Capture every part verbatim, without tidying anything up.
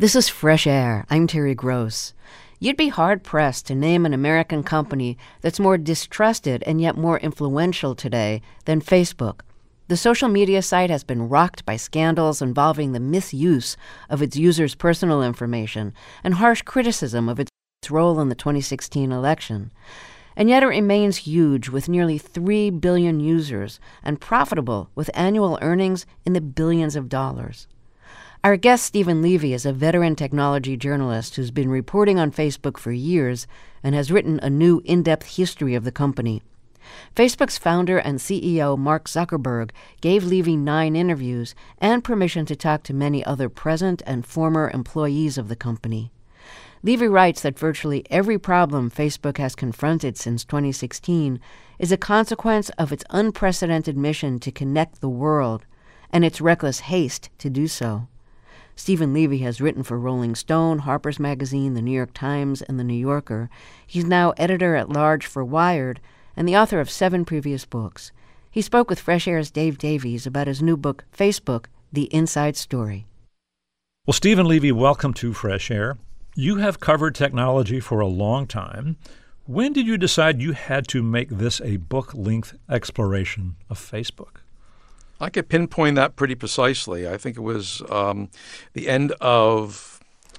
This is Fresh Air. I'm Terry Gross. You'd be hard-pressed to name an American company that's more distrusted and yet more influential today than Facebook. The social media site has been rocked by scandals involving the misuse of its users' personal information and harsh criticism of its role in the twenty sixteen election. And yet it remains huge with nearly three billion users and profitable with annual earnings in the billions of dollars. Our guest, Steven Levy, is a veteran technology journalist who's been reporting on Facebook for years and has written a new in-depth history of the company. Facebook's founder and C E O, Mark Zuckerberg, gave Levy nine interviews and permission to talk to many other present and former employees of the company. Levy writes that virtually every problem Facebook has confronted since twenty sixteen is a consequence of its unprecedented mission to connect the world and its reckless haste to do so. Steven Levy has written for Rolling Stone, Harper's Magazine, The New York Times, and The New Yorker. He's now editor-at-large for Wired and the author of seven previous books. He spoke with Fresh Air's Dave Davies about his new book, Facebook, The Inside Story. Well, Steven Levy, welcome to Fresh Air. You have covered technology for a long time. When did you decide you had to make this a book-length exploration of Facebook? I could pinpoint that pretty precisely. I think it was um, the end of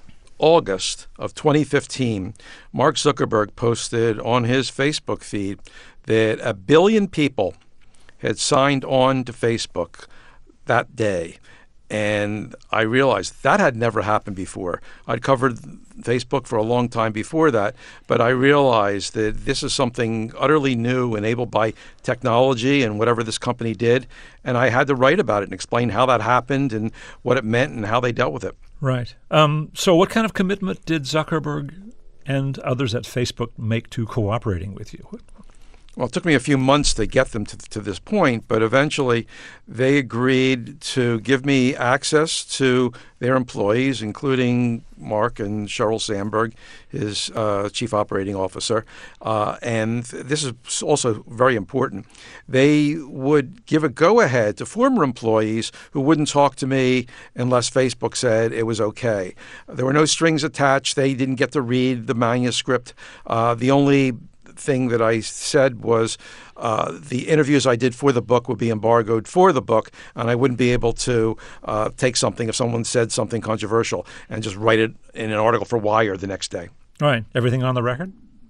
August of twenty fifteen. Mark Zuckerberg posted on his Facebook feed that a billion people had signed on to Facebook that day. And I realized that had never happened before. I'd covered Facebook for a long time before that, but I realized that this is something utterly new, enabled by technology and whatever this company did. And I had to write about it and explain how that happened and what it meant and how they dealt with it. Right. Um, so what kind of commitment did Zuckerberg and others at Facebook make to cooperating with you? Well, it took me a few months to get them to, to this point, but eventually they agreed to give me access to their employees, including Mark and Sheryl Sandberg, his uh, chief operating officer. Uh, and this is also very important. They would give a go-ahead to former employees who wouldn't talk to me unless Facebook said it was okay. There were no strings attached. They didn't get to read the manuscript. Uh, the only thing that I said was uh, the interviews I did for the book would be embargoed for the book, and I wouldn't be able to uh, take something if someone said something controversial and just write it in an article for Wired the next day. All right. Everything on the record?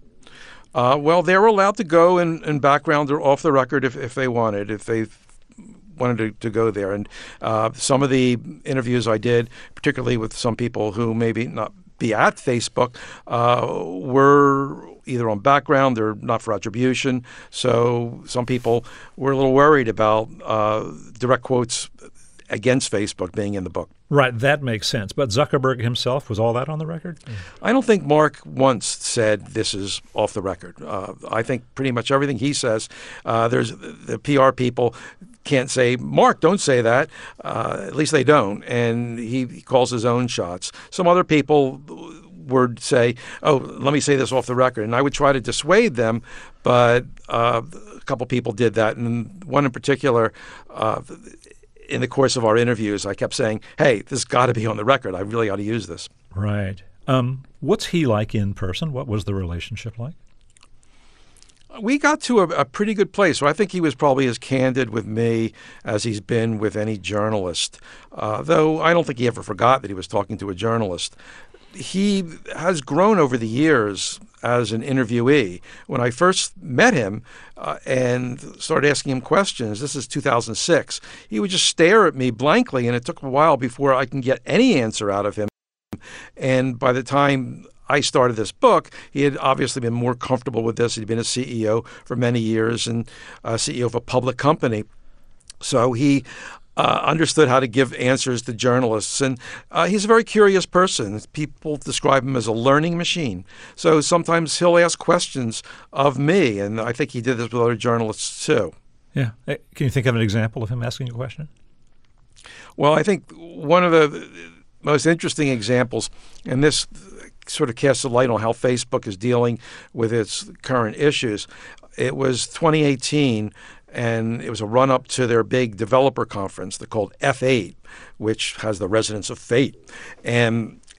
Uh, well, they were allowed to go in, in background or off the record if, if they wanted, if they wanted to, to go there. And uh, some of the interviews I did, particularly with some people who maybe not be at Facebook, uh, were either on background or not for attribution. So some people were a little worried about uh, direct quotes against Facebook being in the book. Right, that makes sense. But Zuckerberg himself, was all that on the record? Mm. I don't think Mark once said this is off the record. Uh, I think pretty much everything he says, uh, there's the P R people can't say, Mark, don't say that. Uh, at least they don't. And he, he calls his own shots. Some other people would say, oh, let me say this off the record. And I would try to dissuade them, but uh, a couple people did that. And one in particular, uh, in the course of our interviews, I kept saying, hey, this has got to be on the record. I really ought to use this. Right. Um, what's he like in person? What was the relationship like? We got to a, a pretty good place. So I think he was probably as candid with me as he's been with any journalist, uh, though I don't think he ever forgot that he was talking to a journalist. He has grown over the years as an interviewee. When I first met him uh, and started asking him questions, this is two thousand six, he would just stare at me blankly, and it took a while before I can get any answer out of him. And by the time I started this book, he had obviously been more comfortable with this. He'd been a C E O for many years and a C E O of a public company. So he Uh, understood how to give answers to journalists. And uh, he's a very curious person. People describe him as a learning machine. So sometimes he'll ask questions of me, and I think he did this with other journalists too. Yeah. Can you think of an example of him asking a question? Well, I think one of the most interesting examples, and this sort of casts a light on how Facebook is dealing with its current issues. It was twenty eighteen, and it was a run-up to their big developer conference. They're called F eight, which has the resonance of fate. And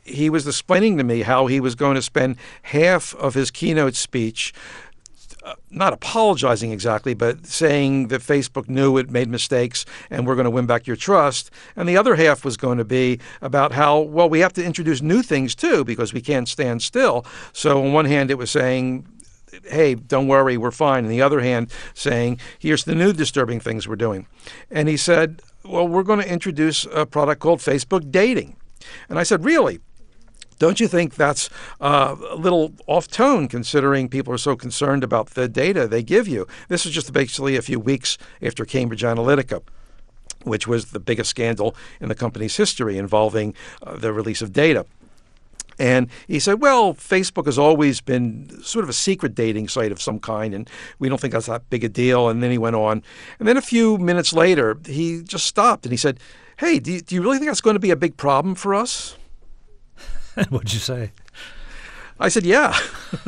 he was explaining to me how he was going to spend half of his keynote speech Uh, not apologizing exactly, but saying that Facebook knew it made mistakes and we're going to win back your trust. And the other half was going to be about how, well, we have to introduce new things too because we can't stand still. So on one hand, it was saying, hey, don't worry, we're fine. And the other hand saying, here's the new disturbing things we're doing. And he said, well, we're going to introduce a product called Facebook Dating. And I said, really? Don't you think that's uh, a little off-tone considering people are so concerned about the data they give you? This was just basically a few weeks after Cambridge Analytica, which was the biggest scandal in the company's history involving uh, the release of data. And he said, well, Facebook has always been sort of a secret dating site of some kind, and we don't think that's that big a deal. And then he went on. And then a few minutes later, he just stopped and he said, hey, do you, do you really think that's going to be a big problem for us? What'd you say? I said, yeah.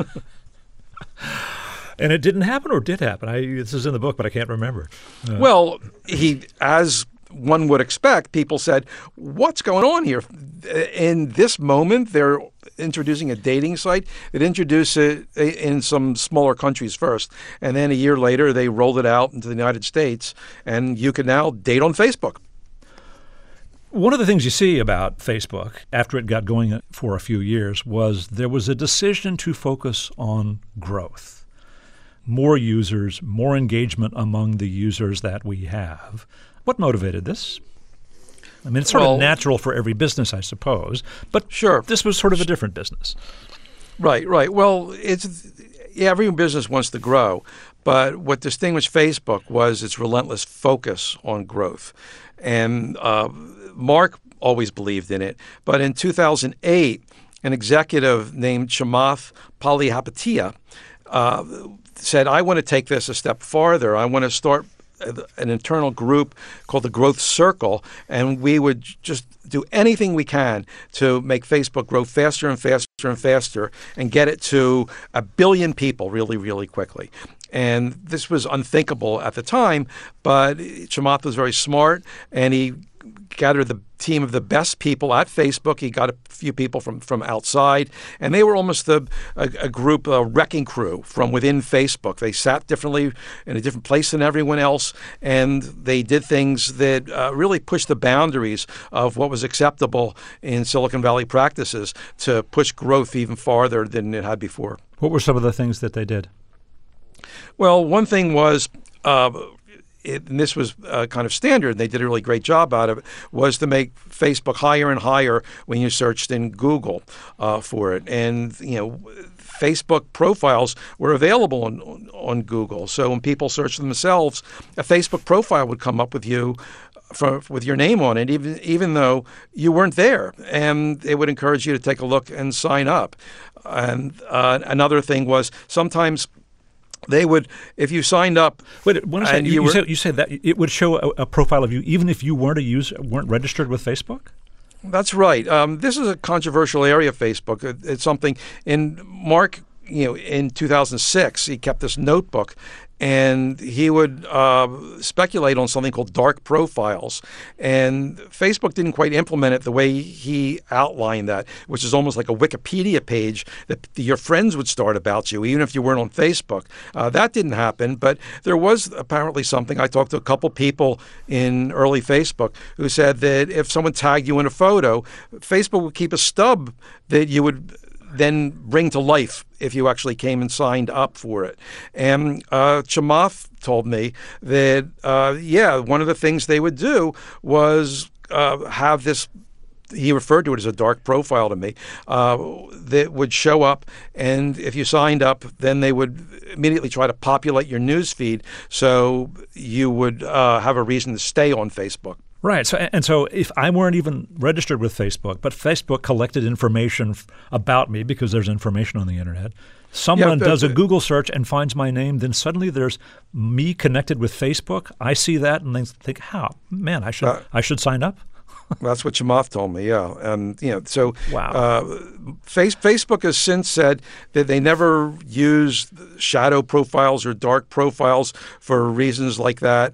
And it didn't happen or did happen? I, this is in the book, but I can't remember. Uh, well, he, as one would expect, people said, what's going on here? In this moment, they're introducing a dating site. It introduced it in some smaller countries first. And then a year later, they rolled it out into the United States. And you can now date on Facebook. One of the things you see about Facebook after it got going for a few years was there was a decision to focus on growth. More users, more engagement among the users that we have. What motivated this? I mean, it's sort well, of natural for every business, I suppose, but sure, this was sort of a different business. Right, right. Well, it's yeah, every business wants to grow, but what distinguished Facebook was its relentless focus on growth. And uh, Mark always believed in it. But in two thousand eight, an executive named Chamath Palihapitiya uh, said, I want to take this a step farther. I want to start an internal group called the Growth Circle, and we would just do anything we can to make Facebook grow faster and faster and faster and get it to a billion people really, really quickly. And this was unthinkable at the time, but Chamath was very smart, and he gathered the team of the best people at Facebook. He got a few people from, from outside, and they were almost the, a, a group, a wrecking crew from within Facebook. They sat differently in a different place than everyone else, and they did things that uh, really pushed the boundaries of what was acceptable in Silicon Valley practices to push growth even farther than it had before. What were some of the things that they did? Well, one thing was, uh, it, and this was uh, kind of standard, and they did a really great job out of it, was to make Facebook higher and higher when you searched in Google uh, for it. And, you know, Facebook profiles were available on, on, on Google. So when people searched themselves, a Facebook profile would come up with you for, with your name on it, even even though you weren't there. And it would encourage you to take a look and sign up. And uh, another thing was sometimes they would, if you signed up. Wait, one second. You, you, you, were, said, you said that it would show a, a profile of you even if you weren't a user, weren't registered with Facebook? That's right. Um, this is a controversial area of Facebook. It, it's something in Mark, you know, in two thousand six, he kept this notebook, and he would uh, speculate on something called dark profiles. And Facebook didn't quite implement it the way he outlined that, which is almost like a Wikipedia page that your friends would start about you, even if you weren't on Facebook. Uh, that didn't happen, but there was apparently something. I talked to a couple people in early Facebook who said that if someone tagged you in a photo, Facebook would keep a stub that you would then bring to life if you actually came and signed up for it. And uh, Chamath told me that, uh, yeah, one of the things they would do was uh, have this, he referred to it as a dark profile to me, uh, that would show up, and if you signed up, then they would immediately try to populate your news feed so you would uh, have a reason to stay on Facebook. Right. So, and so if I weren't even registered with Facebook, but Facebook collected information f- about me because there's information on the internet, someone yeah, does a Google search and finds my name, then suddenly there's me connected with Facebook. I see that and they think, how? Man, I should uh, I should sign up? That's what Chamath told me, yeah. And, you know, so wow. uh, face, Facebook has since said that they never use shadow profiles or dark profiles for reasons like that.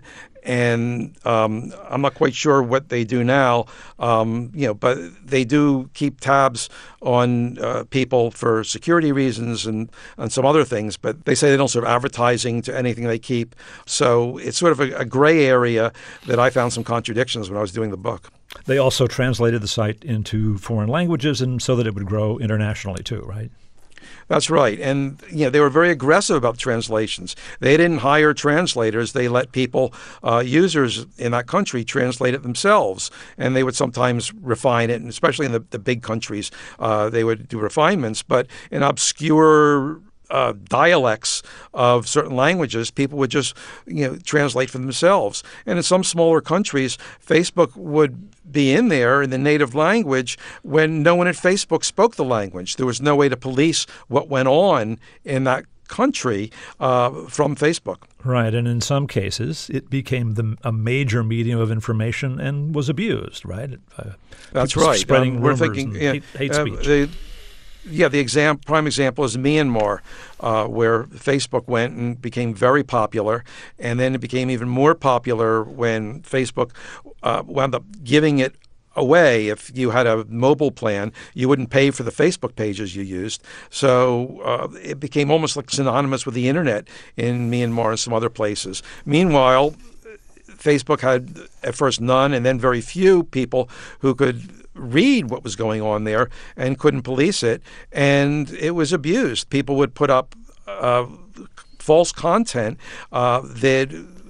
and um, I'm not quite sure what they do now. Um, you know, but they do keep tabs on uh, people for security reasons and, and some other things. But they say they don't serve advertising to anything they keep. So it's sort of a, a gray area that I found some contradictions when I was doing the book. They also translated the site into foreign languages, and so that it would grow internationally too, right? That's right. And you know, they were very aggressive about translations. They didn't hire translators. They let people, uh, users in that country, translate it themselves. And they would sometimes refine it, and especially in the, the big countries, uh, they would do refinements. But in obscure Uh, dialects of certain languages, people would just, you know, translate for themselves. And in some smaller countries, Facebook would be in there in the native language when no one at Facebook spoke the language. There was no way to police what went on in that country uh, from Facebook. Right, and in some cases, it became the, a major medium of information and was abused, right? Uh, That's right. Spreading um, we're rumors thinking, and yeah, hate, hate uh, speech. The, Yeah, the exam, prime example is Myanmar, uh, where Facebook went and became very popular, and then it became even more popular when Facebook uh, wound up giving it away. If you had a mobile plan, you wouldn't pay for the Facebook pages you used. So uh, it became almost like synonymous with the internet in Myanmar and some other places. Meanwhile, Facebook had at first none and then very few people who could read what was going on there and couldn't police it, and it was abused. People would put up uh, false content uh, that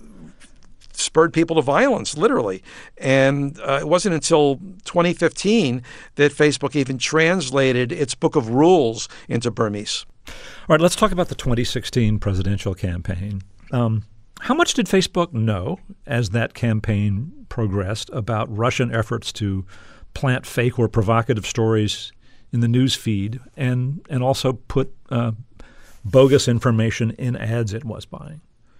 spurred people to violence, literally. And uh, it wasn't until twenty fifteen that Facebook even translated its book of rules into Burmese. All right, let's talk about the twenty sixteen presidential campaign. Um, how much did Facebook know as that campaign progressed about Russian efforts to plant fake or provocative stories in the news feed and, and also put uh, bogus information in ads it was buying?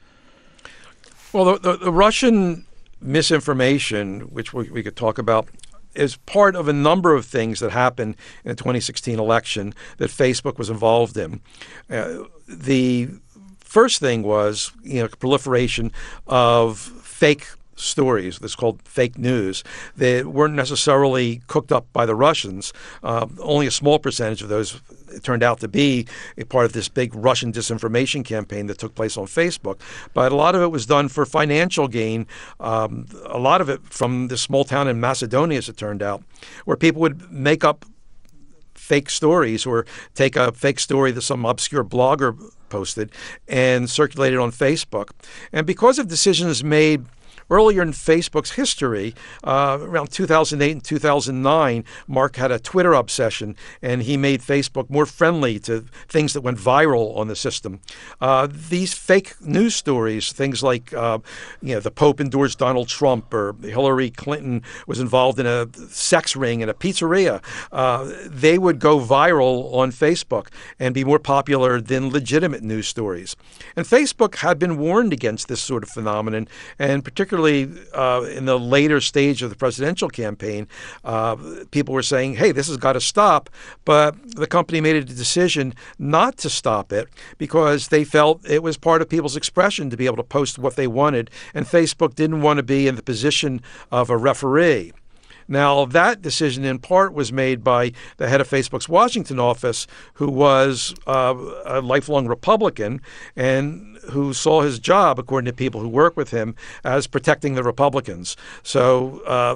Well, the, the, the Russian misinformation, which we, we could talk about, is part of a number of things that happened in the twenty sixteen election that Facebook was involved in. Uh, the first thing was, you know, proliferation of fake stories, that's called fake news, that weren't necessarily cooked up by the Russians. Uh, only a small percentage of those turned out to be a part of this big Russian disinformation campaign that took place on Facebook. But a lot of it was done for financial gain, um, a lot of it from this small town in Macedonia, as it turned out, where people would make up fake stories or take a fake story that some obscure blogger posted and circulate it on Facebook. And because of decisions made earlier in Facebook's history, uh, around two thousand eight and two thousand nine, Mark had a Twitter obsession, and he made Facebook more friendly to things that went viral on the system. Uh, these fake news stories, things like uh, you know, the Pope endorsed Donald Trump, or Hillary Clinton was involved in a sex ring in a pizzeria, uh, they would go viral on Facebook and be more popular than legitimate news stories. And Facebook had been warned against this sort of phenomenon, and particularly Uh, in the later stage of the presidential campaign, uh, people were saying, hey, this has got to stop. But the company made a decision not to stop it because they felt it was part of people's expression to be able to post what they wanted. And Facebook didn't want to be in the position of a referee. Now, that decision in part was made by the head of Facebook's Washington office, who was uh, a lifelong Republican and who saw his job, according to people who work with him, as protecting the Republicans. So uh,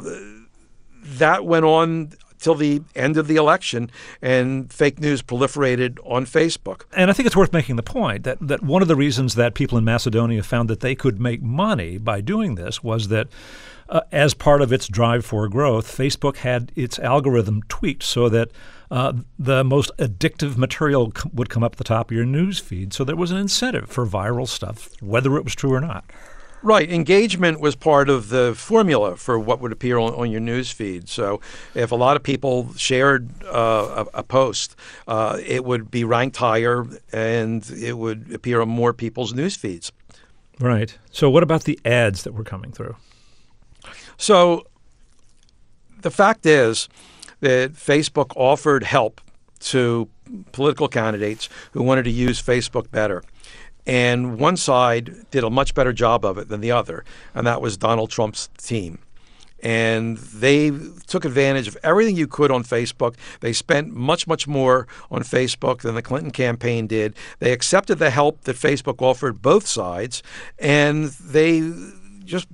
that went on till the end of the election, and fake news proliferated on Facebook. And I think it's worth making the point that, that one of the reasons that people in Macedonia found that they could make money by doing this was that uh, as part of its drive for growth, Facebook had its algorithm tweaked so that uh, the most addictive material c- would come up at the top of your news feed. So there was an incentive for viral stuff, whether it was true or not. Right. Engagement was part of the formula for what would appear on, on your news feed. So if a lot of people shared uh, a, a post, uh, it would be ranked higher and it would appear on more people's news feeds. Right. So what about the ads that were coming through? So the fact is that Facebook offered help to political candidates who wanted to use Facebook better. And one side did a much better job of it than the other, and that was Donald Trump's team. And they took advantage of everything you could on Facebook. They spent much, much more on Facebook than the Clinton campaign did. They accepted the help that Facebook offered both sides, and they just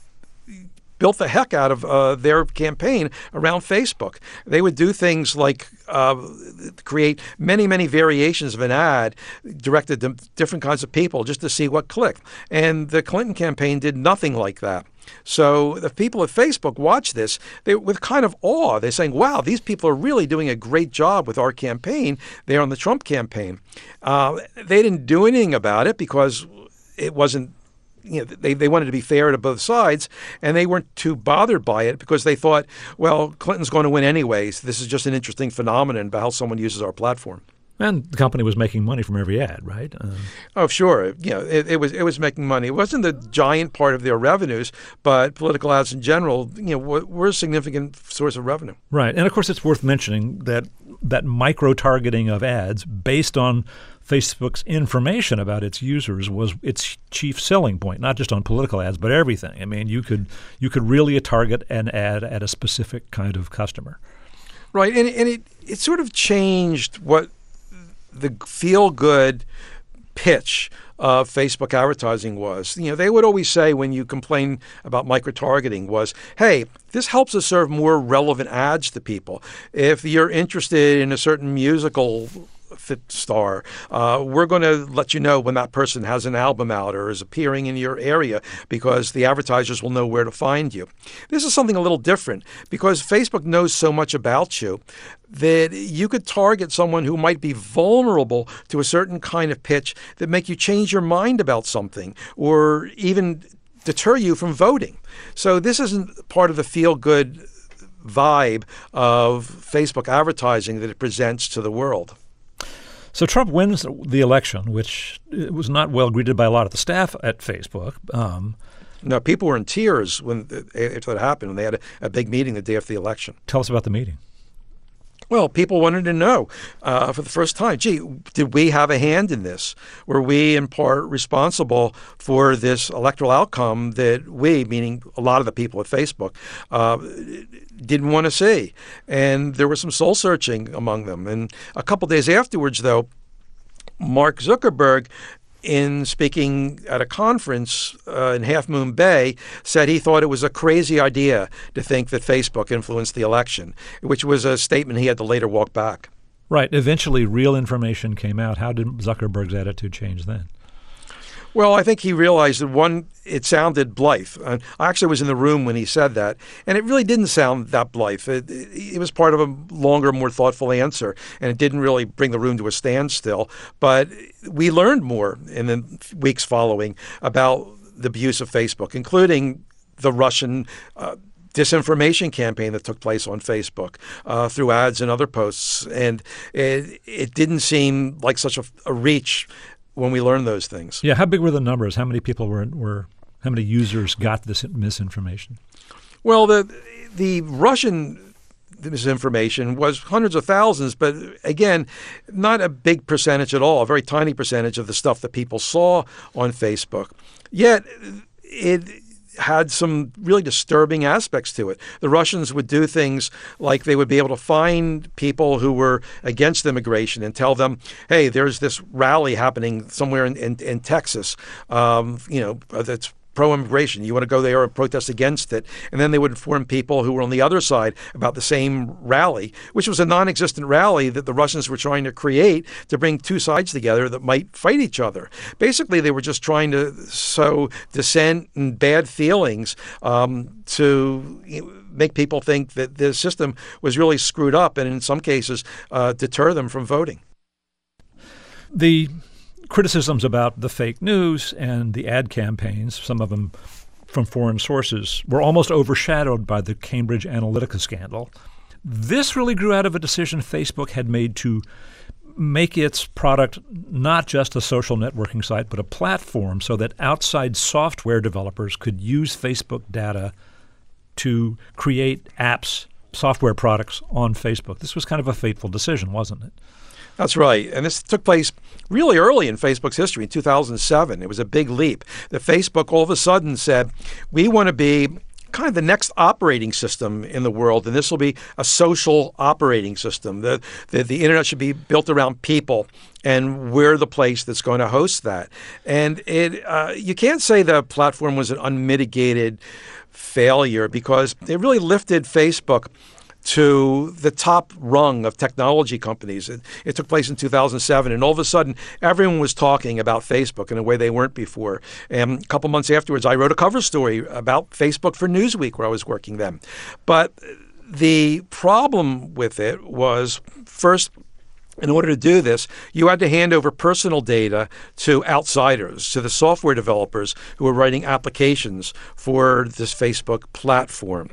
built the heck out of uh, their campaign around Facebook. They would do things like uh, create many, many variations of an ad directed to different kinds of people just to see what clicked. And the Clinton campaign did nothing like that. So the people at Facebook watch this they, with kind of awe. They're saying, wow, these people are really doing a great job with our campaign. They're on the Trump campaign. Uh, they didn't do anything about it because it wasn't You know, they, they wanted to be fair to both sides, and they weren't too bothered by it because they thought, well, Clinton's going to win anyways. This is just an interesting phenomenon about how someone uses our platform. And the company was making money from every ad, right? Um, oh, sure. You know, it, it was it was making money. It wasn't the giant part of their revenues, but political ads in general, you know, were, were a significant source of revenue. Right. And, of course, it's worth mentioning that that micro-targeting of ads based on Facebook's information about its users was its chief selling point, not just on political ads, but everything. I mean, you could you could really target an ad at a specific kind of customer. Right. And, and it, it sort of changed what the feel-good pitch of Facebook advertising was. You know, they would always say when you complain about micro-targeting was, hey, this helps us serve more relevant ads to people. If you're interested in a certain musical fit star, uh, we're going to let you know when that person has an album out or is appearing in your area because the advertisers will know where to find you. This is something a little different because Facebook knows so much about you that you could target someone who might be vulnerable to a certain kind of pitch that make you change your mind about something or even deter you from voting. So this isn't part of the feel-good vibe of Facebook advertising that it presents to the world. So Trump wins the election, which was not well greeted by a lot of the staff at Facebook. Um, no, people were in tears when after that happened, when they had a, a big meeting the day after the election. Tell us about the meeting. Well, people wanted to know uh, for the first time, gee, did we have a hand in this? Were we in part responsible for this electoral outcome that we, meaning a lot of the people at Facebook, uh, didn't want to see? And there was some soul searching among them. And a couple days afterwards, though, Mark Zuckerberg, in speaking at a conference uh, in Half Moon Bay, said he thought it was a crazy idea to think that Facebook influenced the election, which was a statement he had to later walk back. Right. Eventually, real information came out. How did Zuckerberg's attitude change then? Well, I think he realized that, one, it sounded blithe. Uh, I actually was in the room when he said that, and it really didn't sound that blithe. It, it was part of a longer, more thoughtful answer, and it didn't really bring the room to a standstill. But we learned more in the weeks following about the abuse of Facebook, including the Russian uh, disinformation campaign that took place on Facebook uh, through ads and other posts. And it, it didn't seem like such a, a reach when we learned those things. Yeah, how big were the numbers? How many people were, were how many users got this misinformation? Well, the the Russian misinformation was hundreds of thousands, but again, not a big percentage at all, a very tiny percentage of the stuff that people saw on Facebook. Yet it had some really disturbing aspects to it. The Russians would do things like they would be able to find people who were against immigration and tell them, hey, there's this rally happening somewhere in, in, in Texas, um, you know, that's pro-immigration. You want to go there and protest against it. And then they would inform people who were on the other side about the same rally, which was a non-existent rally that the Russians were trying to create to bring two sides together that might fight each other. Basically, they were just trying to sow dissent and bad feelings um, to you know, make people think that the system was really screwed up and in some cases uh, deter them from voting. The criticisms about the fake news and the ad campaigns, some of them from foreign sources, were almost overshadowed by the Cambridge Analytica scandal. This really grew out of a decision Facebook had made to make its product not just a social networking site, but a platform so that outside software developers could use Facebook data to create apps, software products on Facebook. This was kind of a fateful decision, wasn't it? That's right. And this took place really early in Facebook's history, in two thousand seven. It was a big leap. The Facebook all of a sudden said, we want to be kind of the next operating system in the world, and this will be a social operating system. The, the, the internet should be built around people, and we're the place that's going to host that. And it uh, you can't say the platform was an unmitigated failure, because it really lifted Facebook to the top rung of technology companies. It, it took place in two thousand seven, and all of a sudden, everyone was talking about Facebook in a way they weren't before. And a couple months afterwards, I wrote a cover story about Facebook for Newsweek, where I was working then. But the problem with it was, first, in order to do this, you had to hand over personal data to outsiders, to the software developers who were writing applications for this Facebook platform.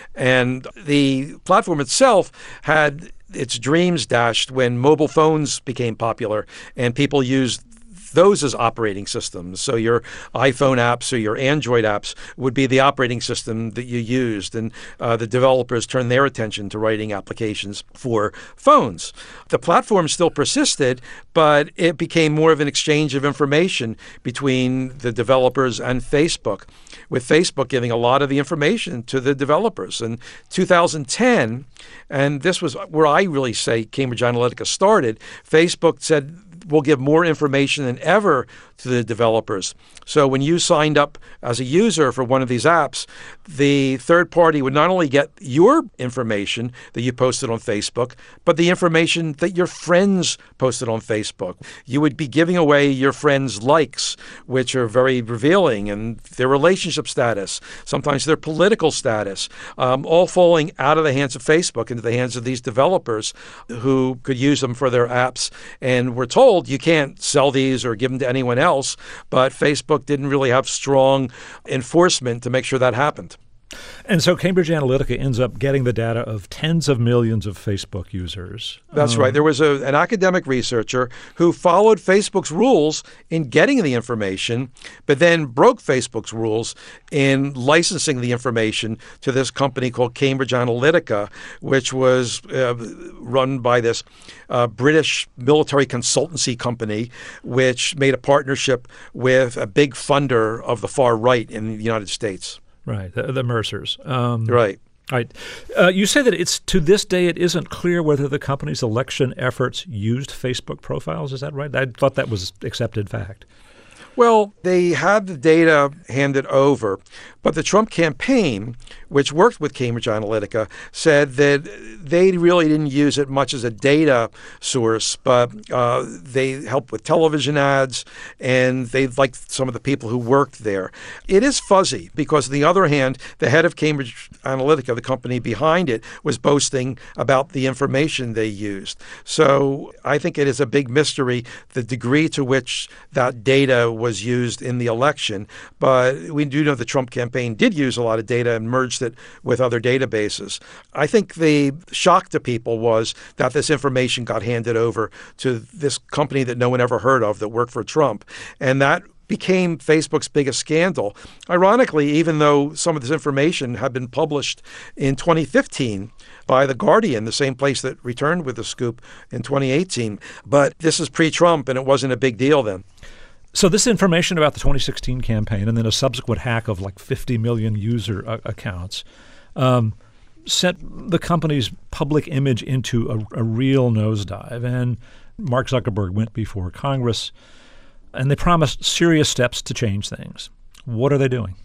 And the platform itself had its dreams dashed when mobile phones became popular and people used those as operating systems. So your iPhone apps or your Android apps would be the operating system that you used, and uh, the developers turned their attention to writing applications for phones. The platform still persisted, but it became more of an exchange of information between the developers and Facebook, with Facebook giving a lot of the information to the developers. In two thousand ten, and this was where I really say Cambridge Analytica started, Facebook said, we'll give more information than ever to the developers. So when you signed up as a user for one of these apps, the third party would not only get your information that you posted on Facebook, but the information that your friends posted on Facebook. You would be giving away your friends' likes, which are very revealing, and their relationship status, sometimes their political status, um, all falling out of the hands of Facebook into the hands of these developers who could use them for their apps. And we're told you can't sell these or give them to anyone else, but Facebook didn't really have strong enforcement to make sure that happened. And so Cambridge Analytica ends up getting the data of tens of millions of Facebook users. That's um, right. There was a, an academic researcher who followed Facebook's rules in getting the information, but then broke Facebook's rules in licensing the information to this company called Cambridge Analytica, which was uh, run by this uh, British military consultancy company, which made a partnership with a big funder of the far right in the United States. Right, the, the Mercers. Um, right. Right. Uh, you say that it's to this day it isn't clear whether the company's election efforts used Facebook profiles. Is that right? I thought that was accepted fact. Well, they had the data handed over, but the Trump campaign, which worked with Cambridge Analytica, said that they really didn't use it much as a data source, but uh, they helped with television ads, and they liked some of the people who worked there. It is fuzzy because, on the other hand, the head of Cambridge Analytica, the company behind it, was boasting about the information they used. So I think it is a big mystery the degree to which that data was was used in the election, but we do know the Trump campaign did use a lot of data and merged it with other databases. I think the shock to people was that this information got handed over to this company that no one ever heard of that worked for Trump, and that became Facebook's biggest scandal. Ironically, even though some of this information had been published in twenty fifteen by The Guardian, the same place that returned with the scoop in twenty eighteen, but this is pre-Trump and it wasn't a big deal then. So this information about the twenty sixteen campaign and then a subsequent hack of like fifty million user uh, accounts um, sent the company's public image into a, a real nosedive. And Mark Zuckerberg went before Congress, and they promised serious steps to change things. What are they doing?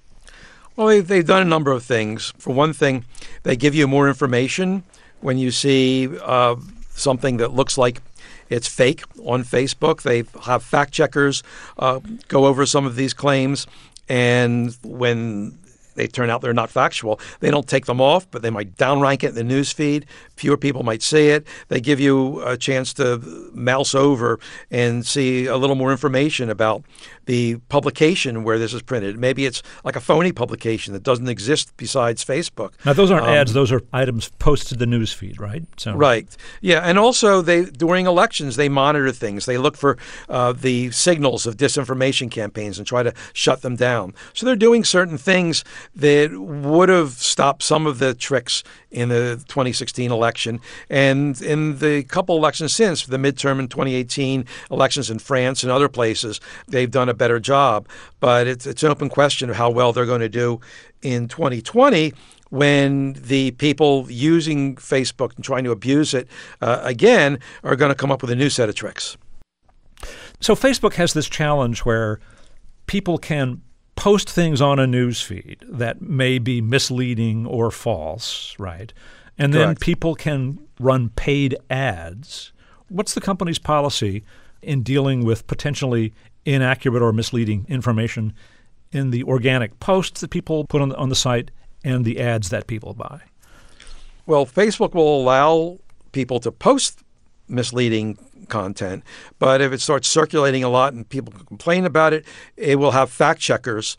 Well, they've, they've done a number of things. For one thing, they give you more information when you see uh, something that looks like it's fake on Facebook. They have fact checkers uh, go over some of these claims, and when they turn out they're not factual, they don't take them off, but they might downrank it in the news feed. Fewer people might see it. They give you a chance to mouse over and see a little more information about the publication where this is printed. Maybe it's like a phony publication that doesn't exist besides Facebook. Now, those aren't um, ads. Those are items posted to the news feed, right? So. Right. Yeah. And also, they during elections, they monitor things. They look for uh, the signals of disinformation campaigns and try to shut them down. So they're doing certain things that would have stopped some of the tricks in the twenty sixteen election. And in the couple elections since, the midterm and twenty eighteen elections in France and other places, they've done a better job. But it's, it's an open question of how well they're going to do in twenty twenty, when the people using Facebook and trying to abuse it, uh, again, are going to come up with a new set of tricks. So Facebook has this challenge where people can post things on a news feed that may be misleading or false, right? And then Correct. people can run paid ads. What's the company's policy in dealing with potentially inaccurate or misleading information in the organic posts that people put on the, on the site and the ads that people buy? Well, Facebook will allow people to post misleading content, but if it starts circulating a lot and people complain about it, it will have fact checkers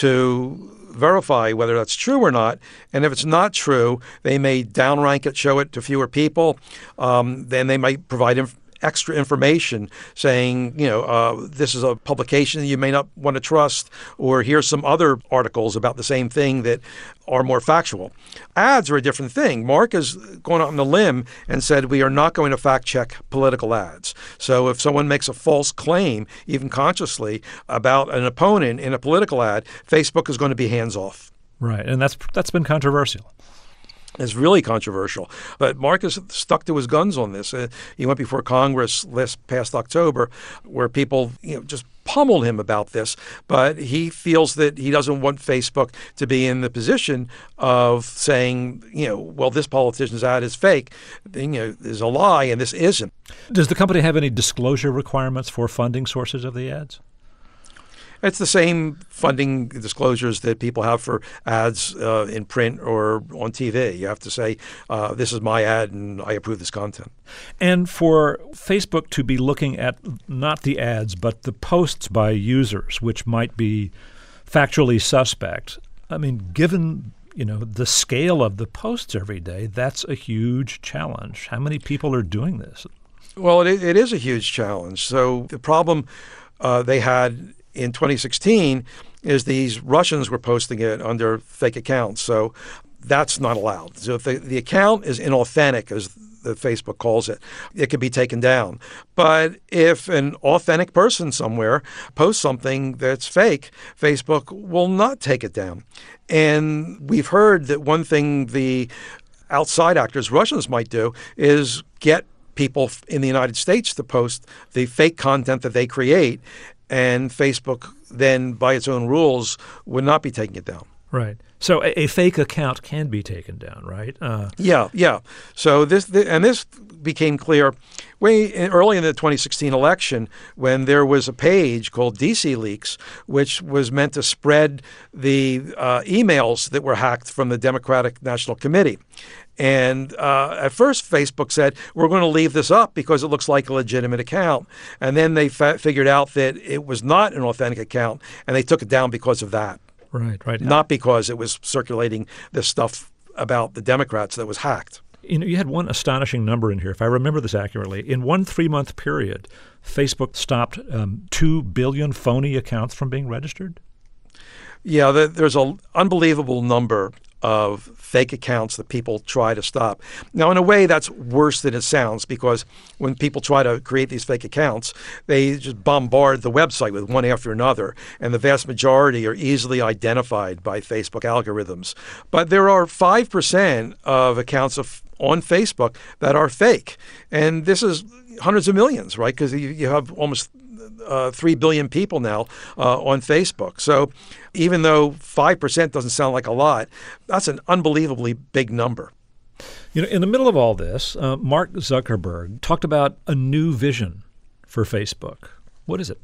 to verify whether that's true or not. And if it's not true, they may downrank it, show it to fewer people. Um, then they might provide inf- extra information saying, you know, uh, this is a publication you may not want to trust, or here's some other articles about the same thing that are more factual. Ads are a different thing. Mark has gone out on a limb and said we are not going to fact check political ads. So if someone makes a false claim, even consciously, about an opponent in a political ad, Facebook is going to be hands off. Right, and that's that's been controversial. It's really controversial. But Mark has stuck to his guns on this. Uh, he went before Congress last past October, where people, you know, just pummeled him about this. But he feels that he doesn't want Facebook to be in the position of saying, you know, well, this politician's ad is fake, you know, is a lie, and this isn't. Does the company have any disclosure requirements for funding sources of the ads? It's the same funding disclosures that people have for ads uh, in print or on T V. You have to say, uh, this is my ad and I approve this content. And for Facebook to be looking at not the ads, but the posts by users, which might be factually suspect, I mean, given you know the scale of the posts every day, that's a huge challenge. How many people are doing this? Well, it, it is a huge challenge. So the problem uh, they had in twenty sixteen is these Russians were posting it under fake accounts. So that's not allowed. So if the, the account is inauthentic, as the Facebook calls it, it can be taken down. But if an authentic person somewhere posts something that's fake, Facebook will not take it down. And we've heard that one thing the outside actors, Russians, might do is get people in the United States to post the fake content that they create, and Facebook then, by its own rules, would not be taking it down. Right. So a, a fake account can be taken down, right? Uh, yeah, yeah. So this, th- and this became clear way in, early in the twenty sixteen election, when there was a page called D C Leaks, which was meant to spread the uh, emails that were hacked from the Democratic National Committee. And uh, at first, Facebook said, we're going to leave this up because it looks like a legitimate account. And then they fa- figured out that it was not an authentic account, and they took it down because of that. Right, right. Not because it was circulating this stuff about the Democrats that was hacked. You know, you had one astonishing number in here, if I remember this accurately. In one three-month period, Facebook stopped um, two billion phony accounts from being registered? Yeah, the, there's an unbelievable number of fake accounts that people try to stop. Now, in a way, that's worse than it sounds, because when people try to create these fake accounts, they just bombard the website with one after another, and the vast majority are easily identified by Facebook algorithms. But there are five percent of accounts of, on Facebook that are fake, and this is hundreds of millions, right? Because you, you have almost Uh, three billion people now uh, on Facebook. So even though five percent doesn't sound like a lot, that's an unbelievably big number. You know, in the middle of all this, uh, Mark Zuckerberg talked about a new vision for Facebook. What is it?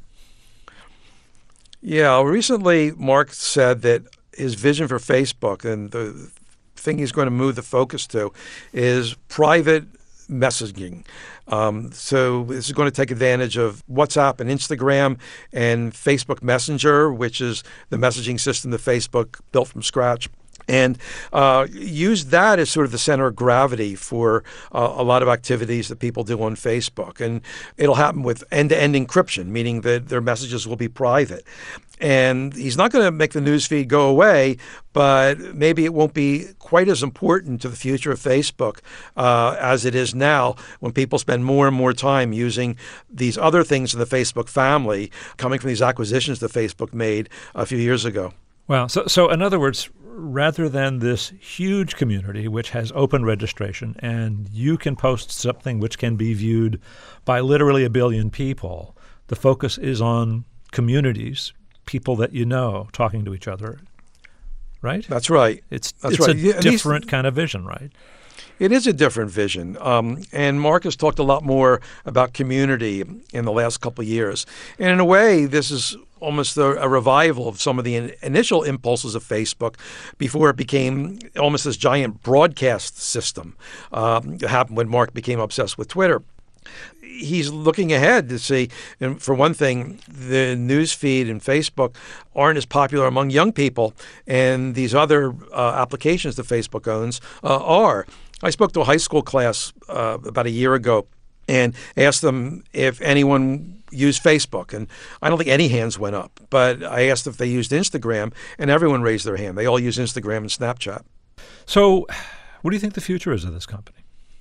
Yeah, recently Mark said that his vision for Facebook, and the thing he's going to move the focus to, is private messaging. Um, so this is going to take advantage of WhatsApp and Instagram and Facebook Messenger, which is the messaging system that Facebook built from scratch. And uh, use that as sort of the center of gravity for uh, a lot of activities that people do on Facebook. And it'll happen with end-to-end encryption, meaning that their messages will be private. And he's not going to make the newsfeed go away, but maybe it won't be quite as important to the future of Facebook uh, as it is now, when people spend more and more time using these other things in the Facebook family, coming from these acquisitions that Facebook made a few years ago. Wow. So, so in other words, rather than this huge community which has open registration and you can post something which can be viewed by literally a billion people, the focus is on communities, people that you know, talking to each other, right? That's right. It's, That's it's right. a Yeah, different kind of vision, right? It is a different vision. Um, and Mark has talked a lot more about community in the last couple of years. And in a way, this is almost a, a revival of some of the in, initial impulses of Facebook before it became almost this giant broadcast system. Um, it happened when Mark became obsessed with Twitter. He's looking ahead to see, and for one thing, the news feed and Facebook aren't as popular among young people, and these other uh, applications that Facebook owns uh, are. I spoke to a high school class uh, about a year ago and asked them if anyone used Facebook. And I don't think any hands went up, but I asked if they used Instagram, and everyone raised their hand. They all use Instagram and Snapchat. So what do you think the future is of this company?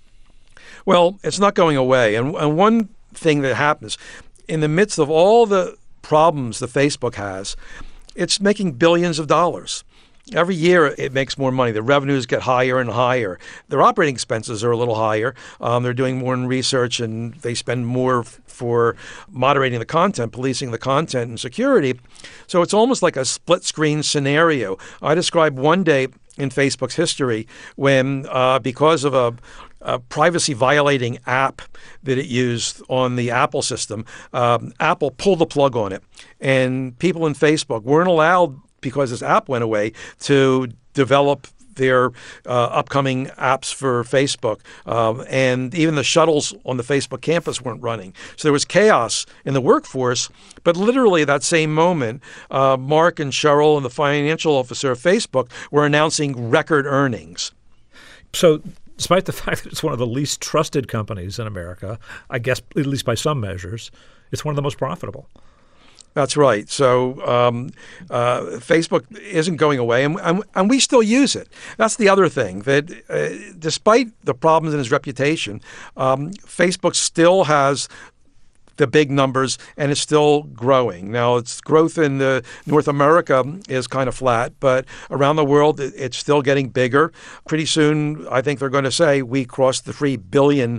Well, it's not going away. And, and one thing that happens, in the midst of all the problems that Facebook has, it's making billions of dollars. Every year it makes more money. The revenues get higher and higher. Their operating expenses are a little higher. Um, they're doing more in research, and they spend more f- for moderating the content, policing the content, and security. So it's almost like a split-screen scenario. I described one day in Facebook's history when, uh, because of a a privacy-violating app that it used on the Apple system, um, Apple pulled the plug on it. And people in Facebook weren't allowed, because this app went away, to develop their uh, upcoming apps for Facebook. Um, and even the shuttles on the Facebook campus weren't running. So there was chaos in the workforce. But literally that same moment, uh, Mark and Sheryl and the financial officer of Facebook were announcing record earnings. So despite the fact that it's one of the least trusted companies in America, I guess at least by some measures, it's one of the most profitable. That's right. So um, uh, Facebook isn't going away, and, and, and we still use it. That's the other thing, that uh, despite the problems in its reputation, um, Facebook still has the big numbers, and it's still growing. Now, its growth in the North America is kind of flat, but around the world, it's still getting bigger. Pretty soon, I think they're going to say we crossed the three billion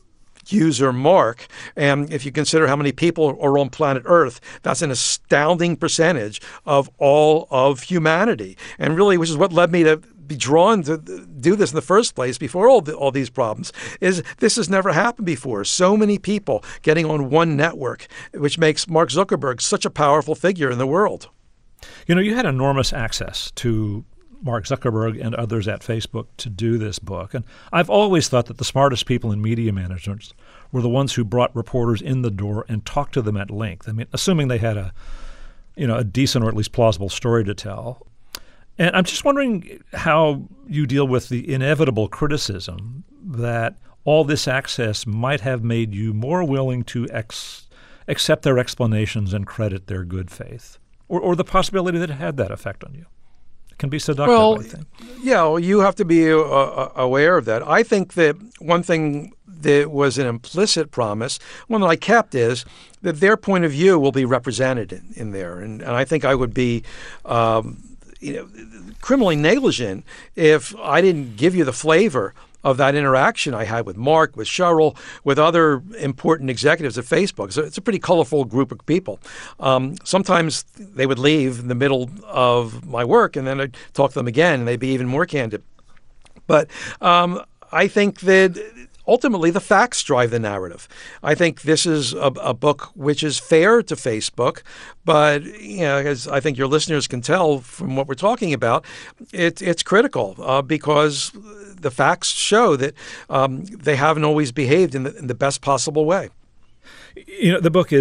user mark. And if you consider how many people are on planet Earth, that's an astounding percentage of all of humanity. And really, which is what led me to be drawn to do this in the first place before all the, all these problems, is this has never happened before. So many people getting on one network, which makes Mark Zuckerberg such a powerful figure in the world. You know, you had enormous access to Mark Zuckerberg and others at Facebook to do this book. And I've always thought that the smartest people in media management were the ones who brought reporters in the door and talked to them at length. I mean, assuming they had a, you know, a decent or at least plausible story to tell. And I'm just wondering how you deal with the inevitable criticism that all this access might have made you more willing to ex- accept their explanations and credit their good faith, or, or the possibility that it had that effect on you. It can be seductive, well, I think. Yeah, well, you have to be uh, aware of that. I think that one thing that was an implicit promise, one that I kept, is that their point of view will be represented in, in there. And, and I think I would be um, you know, criminally negligent if I didn't give you the flavor of that interaction I had with Mark, with Sheryl, with other important executives at Facebook. So it's a pretty colorful group of people. Um, sometimes they would leave in the middle of my work, and then I'd talk to them again, and they'd be even more candid. But um, I think that ultimately, the facts drive the narrative. I think this is a, a book which is fair to Facebook, but you know, as I think your listeners can tell from what we're talking about, it, it's critical uh, because the facts show that um, they haven't always behaved in the, in the best possible way. You know, the book is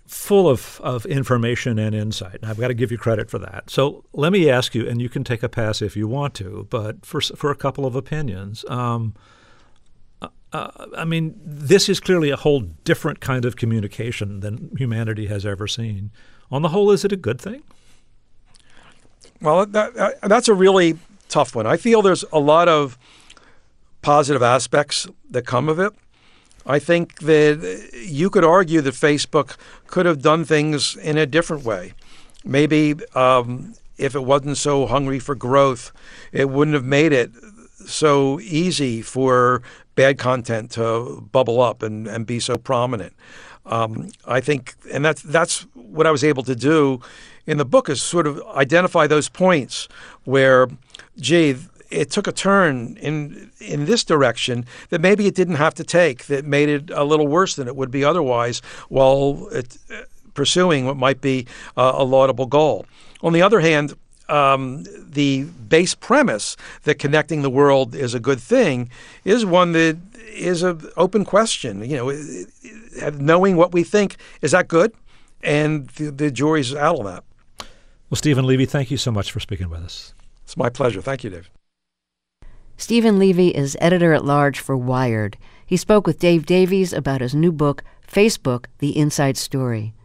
full of, of information and insight. And I've got to give you credit for that. So let me ask you, and you can take a pass if you want to, but for for a couple of opinions. Um, uh, I mean, this is clearly a whole different kind of communication than humanity has ever seen. On the whole, is it a good thing? Well, that, that's a really tough one. I feel there's a lot of positive aspects that come of it. I think that you could argue that Facebook could have done things in a different way. Maybe um, if it wasn't so hungry for growth, it wouldn't have made it so easy for bad content to bubble up and, and be so prominent. Um, I think, and that's that's what I was able to do in the book, is sort of identify those points where, gee, it took a turn in in this direction that maybe it didn't have to take, that made it a little worse than it would be otherwise, while it, uh, pursuing what might be uh, a laudable goal. On the other hand, um, the base premise that connecting the world is a good thing is one that is an open question. You know, it, it, knowing what we think, is that good? And the, the jury's out on that. Well, Stephen Levy, thank you so much for speaking with us. It's my pleasure. Thank you, Dave. Stephen Levy is editor-at-large for Wired. He spoke with Dave Davies about his new book, Facebook: The Inside Story.